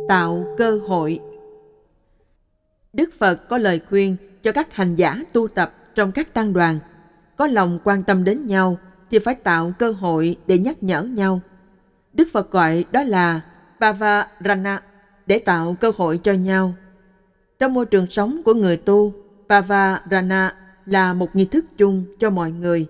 tạo cơ hội. Đức Phật có lời khuyên cho các hành giả tu tập trong các tăng đoàn. Có lòng quan tâm đến nhau thì phải tạo cơ hội để nhắc nhở nhau. Đức Phật gọi đó là Pavarana, để tạo cơ hội cho nhau. Trong môi trường sống của người tu, Pavarana là một nghi thức chung cho mọi người.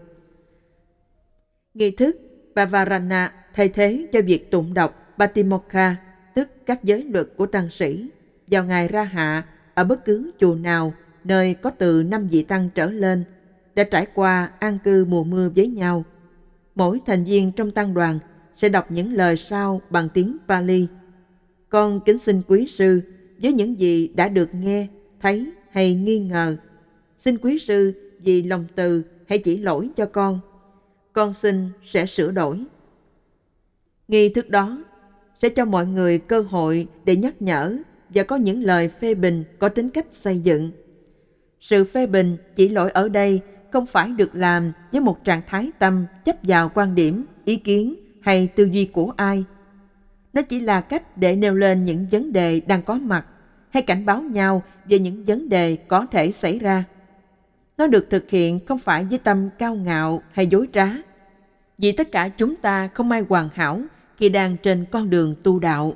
Nghi thức Pavarana thay thế cho việc tụng đọc Patimokkha, tức các giới luật của tăng sĩ, vào ngày ra hạ ở bất cứ chùa nào nơi có từ 5 vị tăng trở lên đã trải qua an cư mùa mưa với nhau. Mỗi thành viên trong tăng đoàn sẽ đọc những lời sau bằng tiếng Pali. Con kính xin quý sư với những gì đã được nghe, thấy hay nghi ngờ. Xin quý sư vì lòng từ hãy chỉ lỗi cho con xin sẽ sửa đổi. Nghi thức đó sẽ cho mọi người cơ hội để nhắc nhở và có những lời phê bình có tính cách xây dựng. Sự phê bình chỉ lỗi ở đây không phải được làm với một trạng thái tâm chấp vào quan điểm, ý kiến hay tư duy của ai. Nó chỉ là cách để nêu lên những vấn đề đang có mặt hay cảnh báo nhau về những vấn đề có thể xảy ra. Nó được thực hiện không phải với tâm cao ngạo hay dối trá, vì tất cả chúng ta không ai hoàn hảo khi đang trên con đường tu đạo.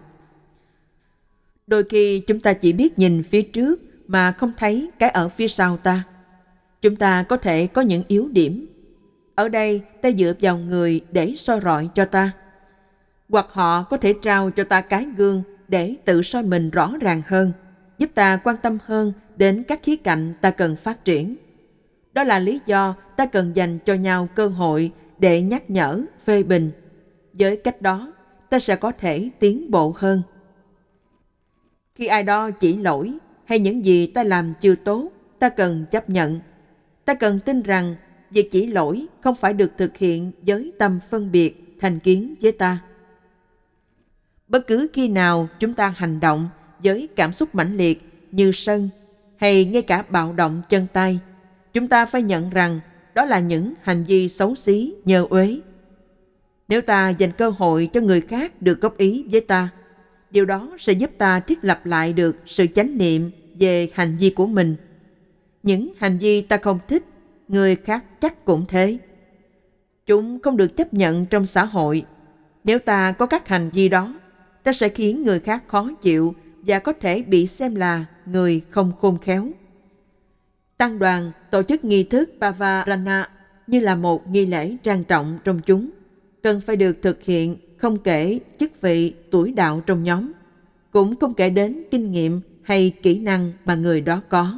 Đôi khi chúng ta chỉ biết nhìn phía trước mà không thấy cái ở phía sau ta. Chúng ta có thể có những yếu điểm. Ở đây ta dựa vào người để soi rọi cho ta. Hoặc họ có thể trao cho ta cái gương để tự soi mình rõ ràng hơn, giúp ta quan tâm hơn đến các khía cạnh ta cần phát triển. Đó là lý do ta cần dành cho nhau cơ hội để nhắc nhở, phê bình. Với cách đó, ta sẽ có thể tiến bộ hơn. Khi ai đó chỉ lỗi hay những gì ta làm chưa tốt, ta cần chấp nhận. Ta cần tin rằng việc chỉ lỗi không phải được thực hiện với tâm phân biệt, thành kiến với ta. Bất cứ khi nào chúng ta hành động với cảm xúc mãnh liệt như sân hay ngay cả bạo động chân tay, chúng ta phải nhận rằng đó là những hành vi xấu xí, nhơ uế. Nếu ta dành cơ hội cho người khác được góp ý với ta, điều đó sẽ giúp ta thiết lập lại được sự chánh niệm về hành vi của mình. Những hành vi ta không thích, người khác chắc cũng thế. Chúng không được chấp nhận trong xã hội. Nếu ta có các hành vi đó, ta sẽ khiến người khác khó chịu và có thể bị xem là người không khôn khéo. Tăng đoàn tổ chức nghi thức Pavarana như là một nghi lễ trang trọng trong chúng, cần phải được thực hiện không kể chức vị, tuổi đạo trong nhóm, cũng không kể đến kinh nghiệm hay kỹ năng mà người đó có.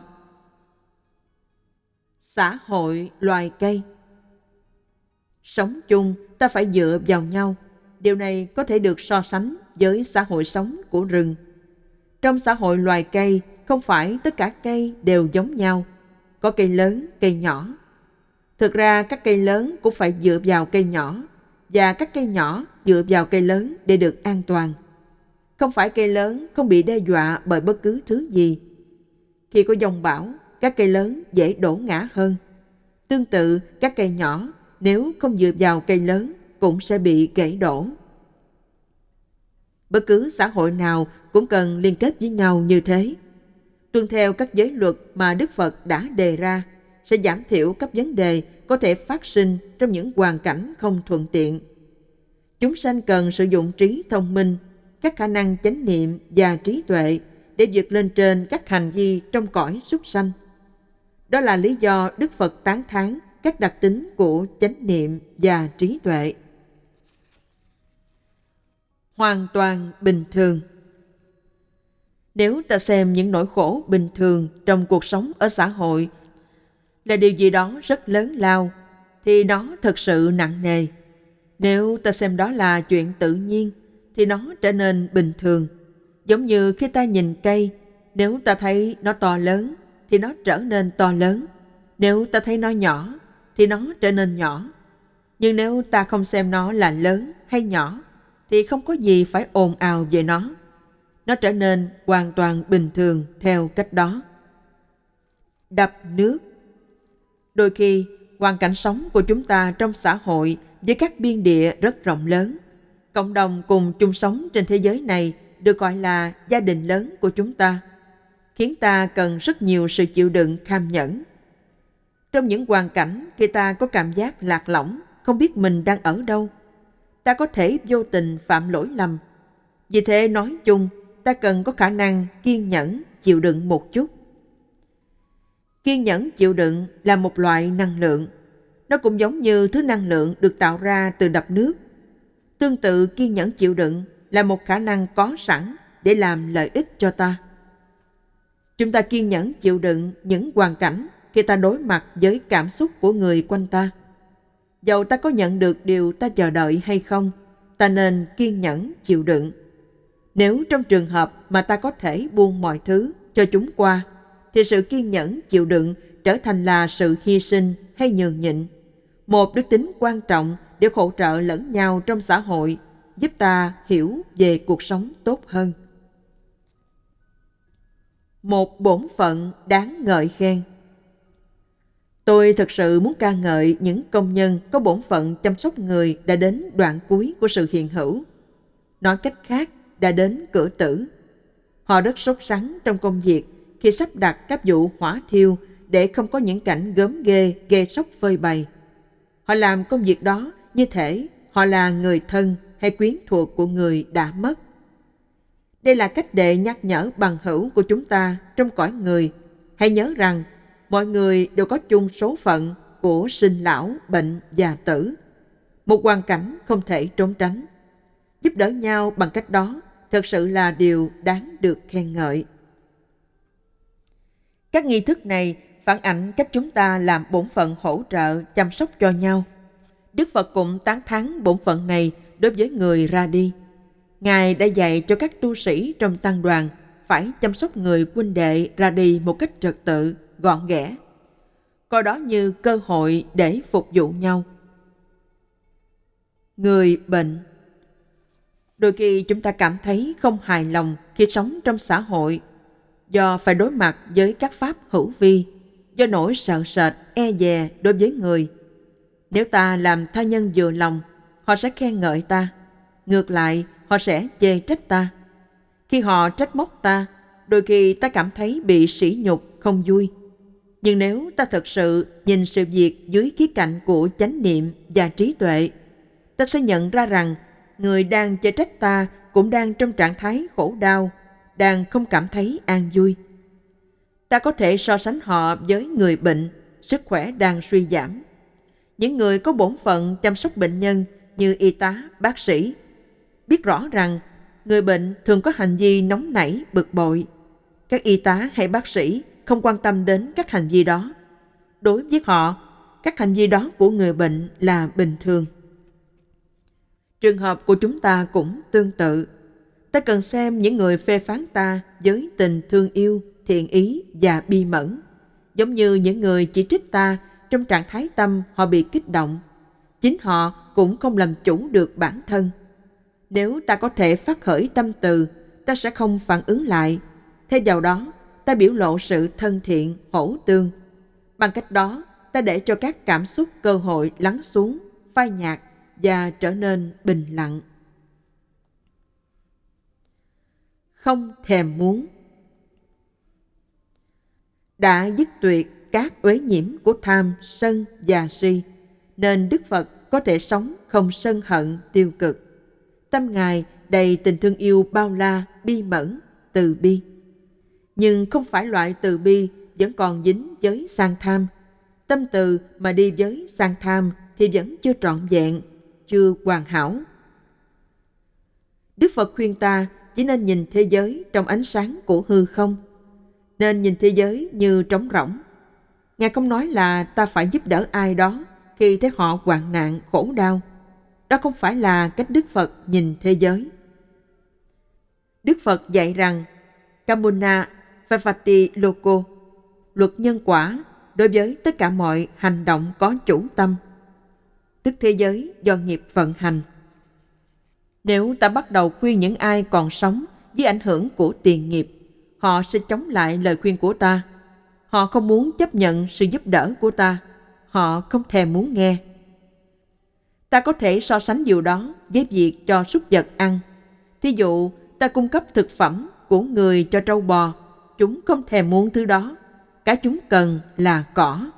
Xã hội loài cây. Sống chung, ta phải dựa vào nhau. Điều này có thể được so sánh với xã hội sống của rừng. Trong xã hội loài cây, không phải tất cả cây đều giống nhau. Có cây lớn, cây nhỏ. Thực ra các cây lớn cũng phải dựa vào cây nhỏ, và các cây nhỏ dựa vào cây lớn để được an toàn. Không phải cây lớn không bị đe dọa bởi bất cứ thứ gì. Khi có giông bão, các cây lớn dễ đổ ngã hơn. Tương tự, các cây nhỏ nếu không dựa vào cây lớn cũng sẽ bị gãy đổ. Bất cứ xã hội nào cũng cần liên kết với nhau như thế. Tuân theo các giới luật mà Đức Phật đã đề ra sẽ giảm thiểu các vấn đề có thể phát sinh trong những hoàn cảnh không thuận tiện. Chúng sanh cần sử dụng trí thông minh, các khả năng chánh niệm và trí tuệ để vượt lên trên các hành vi trong cõi súc sanh. Đó là lý do Đức Phật tán thán các đặc tính của chánh niệm và trí tuệ. Hoàn toàn bình thường. Nếu ta xem những nỗi khổ bình thường trong cuộc sống ở xã hội là điều gì đó rất lớn lao, thì nó thật sự nặng nề. Nếu ta xem đó là chuyện tự nhiên, thì nó trở nên bình thường. Giống như khi ta nhìn cây, nếu ta thấy nó to lớn, thì nó trở nên to lớn. Nếu ta thấy nó nhỏ, thì nó trở nên nhỏ. Nhưng nếu ta không xem nó là lớn hay nhỏ, thì không có gì phải ồn ào về nó. Nó trở nên hoàn toàn bình thường theo cách đó. Đập nước. Đôi khi, hoàn cảnh sống của chúng ta trong xã hội với các biên địa rất rộng lớn. Cộng đồng cùng chung sống trên thế giới này được gọi là gia đình lớn của chúng ta, khiến ta cần rất nhiều sự chịu đựng kham nhẫn. Trong những hoàn cảnh khi ta có cảm giác lạc lõng, không biết mình đang ở đâu, ta có thể vô tình phạm lỗi lầm. Vì thế nói chung, ta cần có khả năng kiên nhẫn, chịu đựng một chút. Kiên nhẫn chịu đựng là một loại năng lượng. Nó cũng giống như thứ năng lượng được tạo ra từ đập nước. Tương tự, kiên nhẫn chịu đựng là một khả năng có sẵn để làm lợi ích cho ta. Chúng ta kiên nhẫn chịu đựng những hoàn cảnh khi ta đối mặt với cảm xúc của người quanh ta. Dầu ta có nhận được điều ta chờ đợi hay không, ta nên kiên nhẫn chịu đựng. Nếu trong trường hợp mà ta có thể buông mọi thứ cho chúng qua, thì sự kiên nhẫn chịu đựng trở thành là sự hy sinh hay nhường nhịn, một đức tính quan trọng để hỗ trợ lẫn nhau trong xã hội, giúp ta hiểu về cuộc sống tốt hơn. Một bổn phận đáng ngợi khen. Tôi thực sự muốn ca ngợi những công nhân có bổn phận chăm sóc người đã đến đoạn cuối của sự hiện hữu. Nói cách khác, đã đến cửa tử. Họ rất sốt sắng trong công việc khi sắp đặt các vụ hỏa thiêu để không có những cảnh gớm ghê, ghê sốc phơi bày. Họ làm công việc đó như thể họ là người thân hay quyến thuộc của người đã mất. Đây là cách để nhắc nhở bằng hữu của chúng ta trong cõi người. Hãy nhớ rằng mọi người đều có chung số phận của sinh lão, bệnh, già tử. Một hoàn cảnh không thể trốn tránh. Giúp đỡ nhau bằng cách đó thật sự là điều đáng được khen ngợi. Các nghi thức này phản ảnh cách chúng ta làm bổn phận hỗ trợ, chăm sóc cho nhau. Đức Phật cũng tán thán bổn phận này đối với người ra đi. Ngài đã dạy cho các tu sĩ trong tăng đoàn phải chăm sóc người huynh đệ ra đi một cách trật tự, gọn ghẽ, coi đó như cơ hội để phục vụ nhau. Người bệnh. Đôi khi chúng ta cảm thấy không hài lòng khi sống trong xã hội, do phải đối mặt với các pháp hữu vi, do nỗi sợ sệt, e dè đối với người. Nếu ta làm tha nhân vừa lòng, họ sẽ khen ngợi ta. Ngược lại, họ sẽ chê trách ta. Khi họ trách móc ta, đôi khi ta cảm thấy bị sỉ nhục, không vui. Nhưng nếu ta thật sự nhìn sự việc dưới khía cạnh của chánh niệm và trí tuệ, ta sẽ nhận ra rằng người đang chê trách ta cũng đang trong trạng thái khổ đau, đang không cảm thấy an vui. Ta có thể so sánh họ với người bệnh, sức khỏe đang suy giảm. Những người có bổn phận chăm sóc bệnh nhân như y tá, bác sĩ, biết rõ rằng người bệnh thường có hành vi nóng nảy, bực bội. Các y tá hay bác sĩ không quan tâm đến các hành vi đó. Đối với họ, các hành vi đó của người bệnh là bình thường. Trường hợp của chúng ta cũng tương tự. Ta cần xem những người phê phán ta với tình thương yêu, thiện ý và bi mẫn, giống như những người chỉ trích ta trong trạng thái tâm họ bị kích động. Chính họ cũng không làm chủ được bản thân. Nếu ta có thể phát khởi tâm từ, ta sẽ không phản ứng lại. Thay vào đó, ta biểu lộ sự thân thiện, hỗ tương. Bằng cách đó, ta để cho các cảm xúc cơ hội lắng xuống, phai nhạt và trở nên bình lặng. Không thèm muốn. Đã dứt tuyệt các uế nhiễm của tham, sân và si, nên Đức Phật có thể sống không sân hận tiêu cực. Tâm Ngài đầy tình thương yêu bao la, bi mẫn, từ bi. Nhưng không phải loại từ bi vẫn còn dính với sang tham. Tâm từ mà đi với sang tham thì vẫn chưa trọn vẹn, chưa hoàn hảo. Đức Phật khuyên ta chỉ nên nhìn thế giới trong ánh sáng của hư không, nên nhìn thế giới như trống rỗng. Ngài không nói là ta phải giúp đỡ ai đó khi thấy họ hoạn nạn, khổ đau. Đó không phải là cách Đức Phật nhìn thế giới. Đức Phật dạy rằng Kamuna Vavati Loko, luật nhân quả đối với tất cả mọi hành động có chủ tâm, tức thế giới do nghiệp vận hành. Nếu ta bắt đầu khuyên những ai còn sống dưới ảnh hưởng của tiền nghiệp, họ sẽ chống lại lời khuyên của ta. Họ không muốn chấp nhận sự giúp đỡ của ta. Họ không thèm muốn nghe. Ta có thể so sánh điều đó với việc cho súc vật ăn. Thí dụ, Ta cung cấp thực phẩm của người cho trâu bò, chúng không thèm muốn thứ đó, cái chúng cần là cỏ.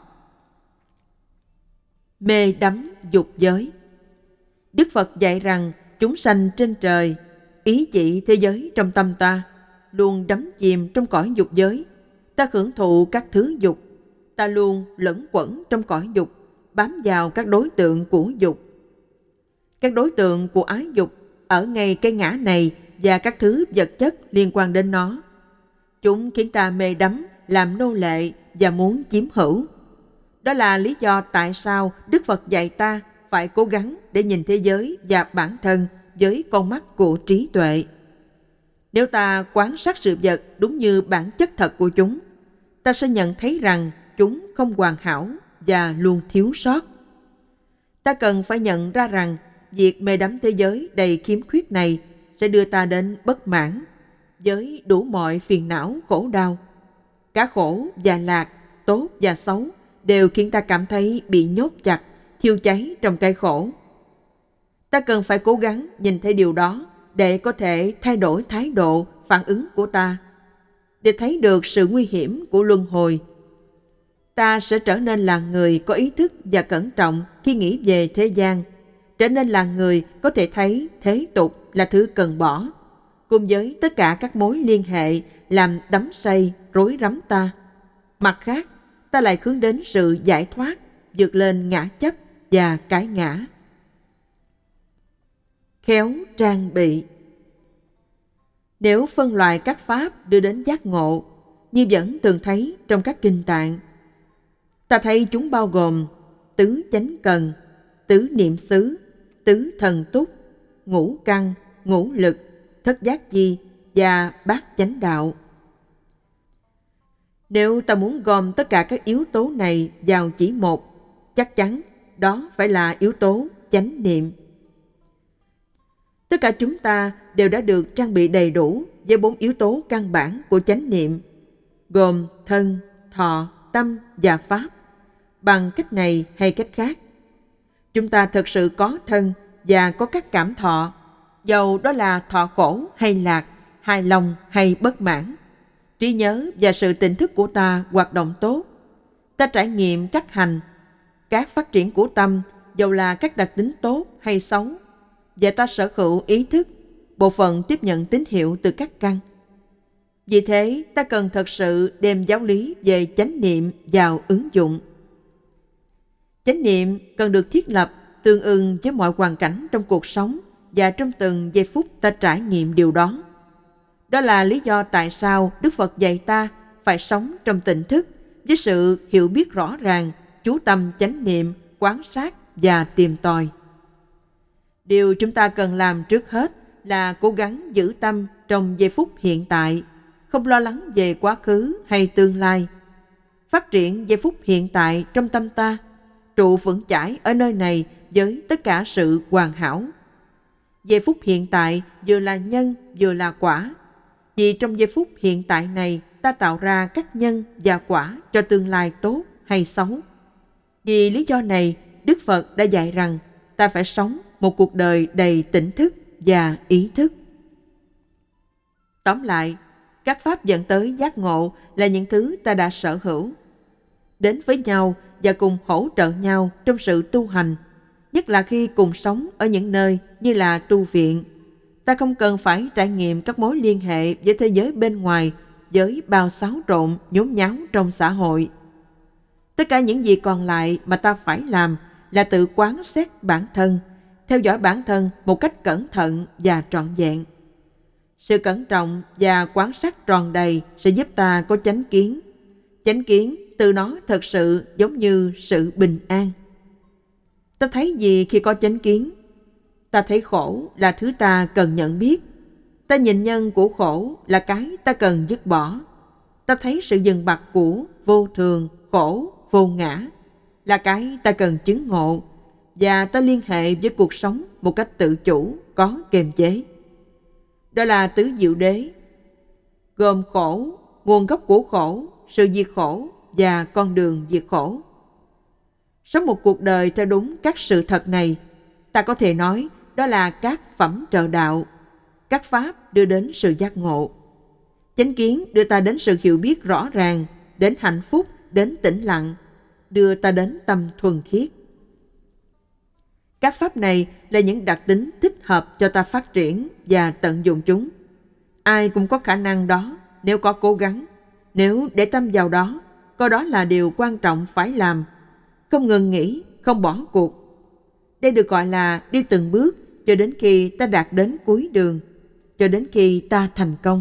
Mê đắm dục giới. Đức Phật dạy rằng chúng sanh trên trời, ý chỉ thế giới trong tâm ta, luôn đắm chìm trong cõi dục giới. Ta hưởng thụ các thứ dục, ta luôn lẫn quẩn trong cõi dục, bám vào các đối tượng của dục. Các đối tượng của ái dục ở ngay cái ngã này và các thứ vật chất liên quan đến nó. Chúng khiến ta mê đắm, làm nô lệ và muốn chiếm hữu. Đó là lý do tại sao Đức Phật dạy ta phải cố gắng để nhìn thế giới và bản thân với con mắt của trí tuệ. Nếu ta quan sát sự vật đúng như bản chất thật của chúng, ta sẽ nhận thấy rằng chúng không hoàn hảo và luôn thiếu sót. Ta cần phải nhận ra rằng việc mê đắm thế giới đầy khiếm khuyết này sẽ đưa ta đến bất mãn với đủ mọi phiền não khổ đau. Cả khổ và lạc, tốt và xấu đều khiến ta cảm thấy bị nhốt chặt, thiêu cháy trong cái khổ. Ta cần phải cố gắng nhìn thấy điều đó để có thể thay đổi thái độ, phản ứng của ta, để thấy được sự nguy hiểm của luân hồi. Ta sẽ trở nên là người có ý thức và cẩn trọng khi nghĩ về thế gian, trở nên là người có thể thấy thế tục là thứ cần bỏ, cùng với tất cả các mối liên hệ làm đắm say, rối rắm ta. Mặt khác, ta lại hướng đến sự giải thoát, vượt lên ngã chấp và cái ngã. Khéo trang bị. Nếu phân loại các pháp đưa đến giác ngộ, như vẫn thường thấy trong các kinh tạng, ta thấy chúng bao gồm tứ chánh cần, tứ niệm xứ, tứ thần túc, ngũ căn, ngũ lực, thất giác chi và bát chánh đạo. Nếu ta muốn gom tất cả các yếu tố này vào chỉ một, chắc chắn đó phải là yếu tố chánh niệm. Tất cả chúng ta đều đã được trang bị đầy đủ với 4 yếu tố căn bản của chánh niệm, gồm thân, thọ, tâm và pháp. Bằng cách này hay cách khác, chúng ta thực sự có thân và có các cảm thọ, dầu đó là thọ khổ hay lạc, hài lòng hay bất mãn. Trí nhớ và sự tỉnh thức của ta hoạt động tốt. Ta trải nghiệm các hành, các phát triển của tâm, dầu là các đặc tính tốt hay xấu, và ta sở hữu ý thức, bộ phận tiếp nhận tín hiệu từ các căn. Vì thế, ta cần thật sự đem giáo lý về chánh niệm vào ứng dụng. Chánh niệm cần được thiết lập tương ưng với mọi hoàn cảnh trong cuộc sống và trong từng giây phút ta trải nghiệm điều đó. Đó là lý do tại sao Đức Phật dạy ta phải sống trong tỉnh thức với sự hiểu biết rõ ràng, chú tâm chánh niệm, quan sát và tìm tòi. Điều chúng ta cần làm trước hết là cố gắng giữ tâm trong giây phút hiện tại, không lo lắng về quá khứ hay tương lai. Phát triển giây phút hiện tại trong tâm ta, trụ vững chãi ở nơi này với tất cả sự hoàn hảo. Giây phút hiện tại vừa là nhân vừa là quả. Vì trong giây phút hiện tại này ta tạo ra các nhân và quả cho tương lai tốt hay xấu. Vì lý do này, Đức Phật đã dạy rằng ta phải sống một cuộc đời đầy tỉnh thức và ý thức. Tóm lại, các pháp dẫn tới giác ngộ là những thứ ta đã sở hữu. Đến với nhau và cùng hỗ trợ nhau trong sự tu hành, nhất là khi cùng sống ở những nơi như là tu viện. Ta không cần phải trải nghiệm các mối liên hệ với thế giới bên ngoài với bao xáo trộn, nhốn nháo trong xã hội. Tất cả những gì còn lại mà ta phải làm là tự quán xét bản thân, theo dõi bản thân một cách cẩn thận và trọn vẹn. Sự cẩn trọng và quan sát tròn đầy sẽ giúp ta có chánh kiến. Chánh kiến từ nó thật sự giống như sự bình an. Ta thấy gì khi có chánh kiến? Ta thấy khổ là thứ ta cần nhận biết. Ta nhìn nhân của khổ là cái ta cần dứt bỏ. Ta thấy sự dừng bặt của vô thường, khổ, vô ngã là cái ta cần chứng ngộ. Và ta liên hệ với cuộc sống một cách tự chủ, có kiềm chế. Đó là tứ diệu đế, gồm khổ, nguồn gốc của khổ, sự diệt khổ và con đường diệt khổ. Sống một cuộc đời theo đúng các sự thật này, ta có thể nói đó là các phẩm trợ đạo. các pháp đưa đến sự giác ngộ. Chánh kiến đưa ta đến sự hiểu biết rõ ràng, đến hạnh phúc, đến tĩnh lặng, đưa ta đến tâm thuần khiết. Các pháp này là những đặc tính thích hợp cho ta phát triển và tận dụng chúng. Ai cũng có khả năng đó nếu có cố gắng, nếu để tâm vào đó, coi đó là điều quan trọng phải làm, không ngừng nghỉ, không bỏ cuộc. Đây được gọi là đi từng bước cho đến khi ta đạt đến cuối đường, cho đến khi ta thành công.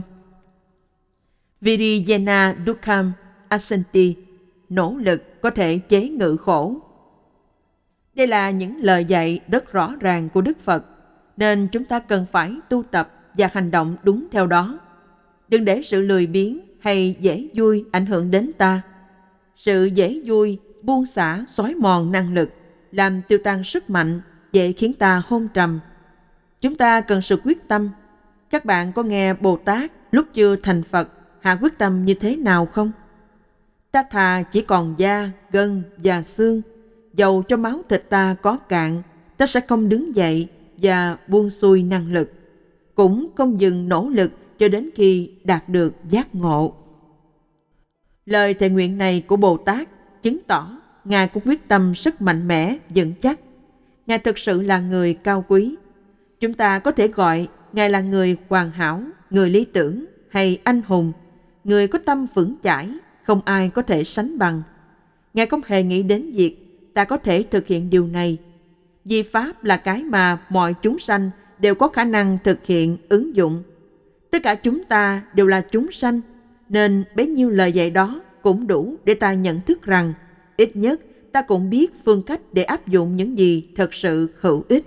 Viriyena Dukkam Asanti, nỗ lực có thể chế ngự khổ. Đây là những lời dạy rất rõ ràng của Đức Phật, nên chúng ta cần phải tu tập và hành động đúng theo đó. Đừng để sự lười biếng hay dễ vui ảnh hưởng đến ta. Sự dễ vui, buông xả, xói mòn năng lực, làm tiêu tan sức mạnh, dễ khiến ta hôn trầm. Chúng ta cần sự quyết tâm. Các bạn có nghe Bồ Tát lúc chưa thành Phật hạ quyết tâm như thế nào không? Ta thà chỉ còn da, gân và xương, dầu cho máu thịt ta có cạn, ta sẽ không đứng dậy và buông xuôi năng lực, cũng không dừng nỗ lực cho đến khi đạt được giác ngộ. Lời thệ nguyện này của Bồ Tát chứng tỏ Ngài có quyết tâm rất mạnh mẽ, vững chắc. Ngài thực sự là người cao quý. Chúng ta có thể gọi Ngài là người hoàn hảo, người lý tưởng hay anh hùng, người có tâm vững chãi, không ai có thể sánh bằng. Ngài không hề nghĩ đến việc ta có thể thực hiện điều này, vì Pháp là cái mà mọi chúng sanh đều có khả năng thực hiện, ứng dụng. Tất cả chúng ta đều là chúng sanh, nên bấy nhiêu lời dạy đó cũng đủ để ta nhận thức rằng ít nhất ta cũng biết phương cách để áp dụng những gì thật sự hữu ích.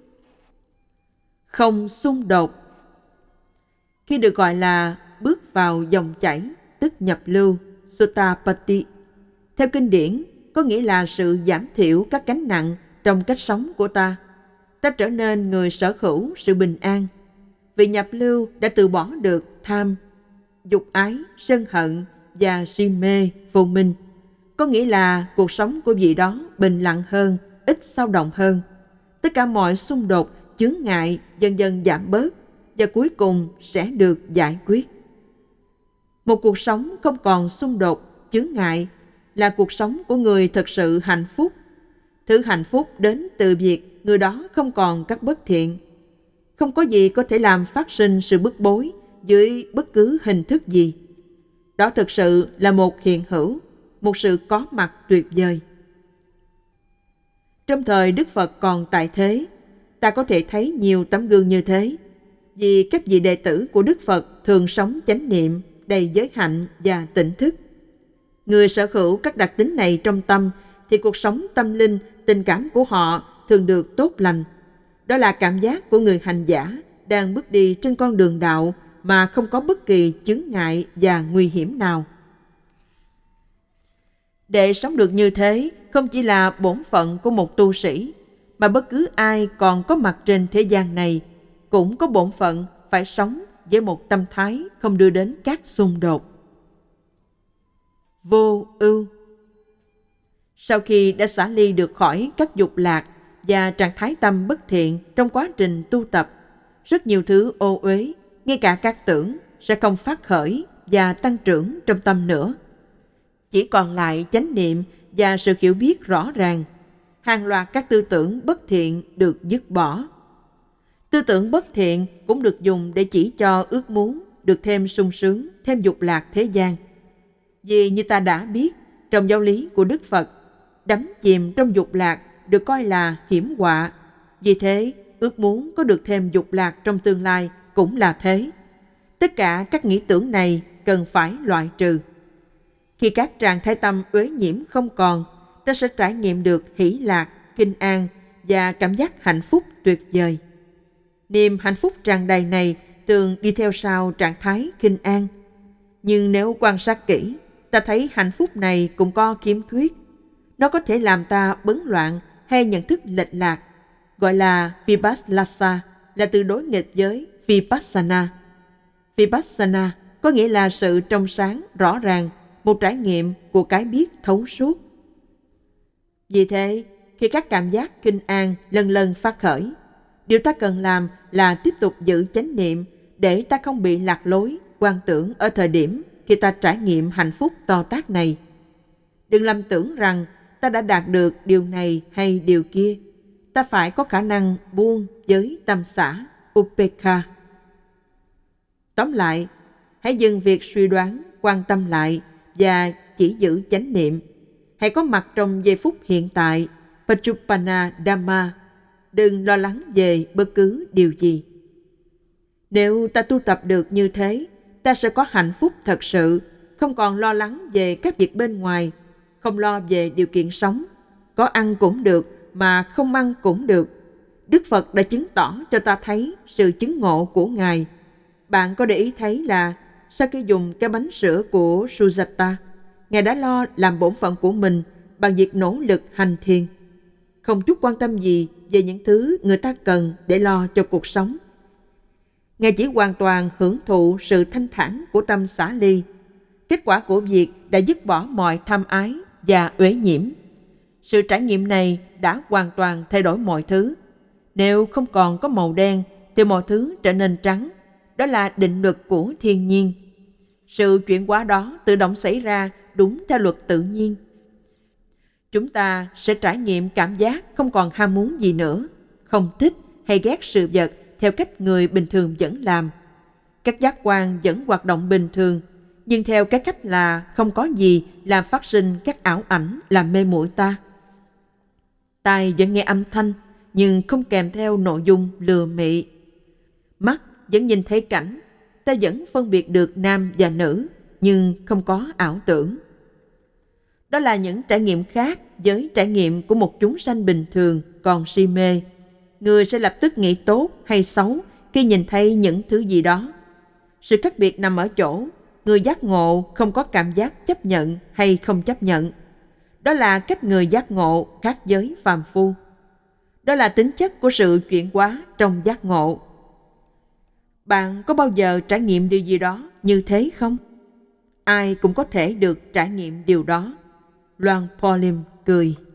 Không xung đột. Khi được gọi là bước vào dòng chảy, tức nhập lưu, Sutapati, theo kinh điển, có nghĩa là sự giảm thiểu các gánh nặng trong cách sống của ta. Ta trở nên người sở hữu sự bình an. Vị nhập lưu đã từ bỏ được tham, dục ái, sân hận và si mê, vô minh. Có nghĩa là cuộc sống của vị đó bình lặng hơn, ít xao động hơn. Tất cả mọi xung đột, chướng ngại dần dần giảm bớt và cuối cùng sẽ được giải quyết. Một cuộc sống không còn xung đột, chướng ngại là cuộc sống của người thật sự hạnh phúc. Thứ hạnh phúc đến từ việc người đó không còn các bất thiện. Không có gì có thể làm phát sinh sự bức bối dưới bất cứ hình thức gì. Đó thực sự là một hiện hữu, một sự có mặt tuyệt vời. Trong thời Đức Phật còn tại thế, ta có thể thấy nhiều tấm gương như thế, vì các vị đệ tử của Đức Phật thường sống chánh niệm, đầy giới hạnh và tỉnh thức. Người sở hữu các đặc tính này trong tâm thì cuộc sống tâm linh, tình cảm của họ thường được tốt lành. Đó là cảm giác của người hành giả đang bước đi trên con đường đạo mà không có bất kỳ chướng ngại và nguy hiểm nào. Để sống được như thế không chỉ là bổn phận của một tu sĩ, mà bất cứ ai còn có mặt trên thế gian này cũng có bổn phận phải sống với một tâm thái không đưa đến các xung đột. Vô ưu. Sau khi đã xả ly được khỏi các dục lạc và trạng thái tâm bất thiện trong quá trình tu tập, rất nhiều thứ ô uế, ngay cả các tưởng, sẽ không phát khởi và tăng trưởng trong tâm nữa. Chỉ còn lại chánh niệm và sự hiểu biết rõ ràng. Hàng loạt các tư tưởng bất thiện được dứt bỏ. Tư tưởng bất thiện cũng được dùng để chỉ cho ước muốn được thêm sung sướng, thêm dục lạc thế gian. Vì như ta đã biết, trong giáo lý của Đức Phật, đắm chìm trong dục lạc được coi là hiểm họa. Vì thế, ước muốn có được thêm dục lạc trong tương lai cũng là thế. Tất cả các nghĩ tưởng này cần phải loại trừ. Khi các trạng thái tâm uế nhiễm không còn, ta sẽ trải nghiệm được hỷ lạc, kinh an và cảm giác hạnh phúc tuyệt vời. Niềm hạnh phúc tràn đầy này thường đi theo sau trạng thái kinh an. Nhưng nếu quan sát kỹ, ta thấy hạnh phúc này cũng có khiếm khuyết. Nó có thể làm ta bấn loạn hay nhận thức lệch lạc, gọi là Vipassana, là từ đối nghịch với Vipassana. Vipassana có nghĩa là sự trong sáng, rõ ràng, một trải nghiệm của cái biết thấu suốt. Vì thế, khi các cảm giác kinh an lần lần phát khởi, Điều ta cần làm là tiếp tục giữ chánh niệm để ta không bị lạc lối, quan tưởng ở thời điểm khi ta trải nghiệm hạnh phúc to tát này. Đừng lầm tưởng rằng ta đã đạt được điều này hay điều kia. Ta phải có khả năng buông với tâm xả, Upekkha. Tóm lại, hãy dừng việc suy đoán, quan tâm lại và chỉ giữ chánh niệm. Hãy có mặt trong giây phút hiện tại, Paccuppanna Dhamma. Đừng lo lắng về bất cứ điều gì. Nếu ta tu tập được như thế, ta sẽ có hạnh phúc thật sự, không còn lo lắng về các việc bên ngoài, không lo về điều kiện sống. Có ăn cũng được, mà không ăn cũng được. Đức Phật đã chứng tỏ cho ta thấy sự chứng ngộ của Ngài. Bạn có để ý thấy là sau khi dùng cái bánh sữa của Sujata, Ngài đã lo làm bổn phận của mình bằng việc nỗ lực hành thiền. Không chút quan tâm gì về những thứ người ta cần để lo cho cuộc sống. Ngài chỉ hoàn toàn hưởng thụ sự thanh thản của tâm xả ly, kết quả của việc đã dứt bỏ mọi tham ái và uế nhiễm. Sự trải nghiệm này đã hoàn toàn thay đổi mọi thứ. Nếu không còn có màu đen thì mọi thứ trở nên trắng. Đó là định luật của thiên nhiên. Sự chuyển hóa đó tự động xảy ra đúng theo luật tự nhiên. Chúng ta sẽ trải nghiệm cảm giác không còn ham muốn gì nữa, không thích hay ghét sự vật theo cách người bình thường vẫn làm. Các giác quan vẫn hoạt động bình thường, nhưng theo cái cách là không có gì làm phát sinh các ảo ảnh làm mê muội ta. Tai vẫn nghe âm thanh, nhưng không kèm theo nội dung lừa mị. Mắt vẫn nhìn thấy cảnh, ta vẫn phân biệt được nam và nữ, nhưng không có ảo tưởng. Đó là những trải nghiệm khác với trải nghiệm của một chúng sanh bình thường còn si mê. Người sẽ lập tức nghĩ tốt hay xấu khi nhìn thấy những thứ gì đó. Sự khác biệt nằm ở chỗ, người giác ngộ không có cảm giác chấp nhận hay không chấp nhận. Đó là cách người giác ngộ khác với phàm phu. Đó là tính chất của sự chuyển hóa trong giác ngộ. Bạn có bao giờ trải nghiệm điều gì đó như thế không? Ai cũng có thể được trải nghiệm điều đó. Loan Paulim cười.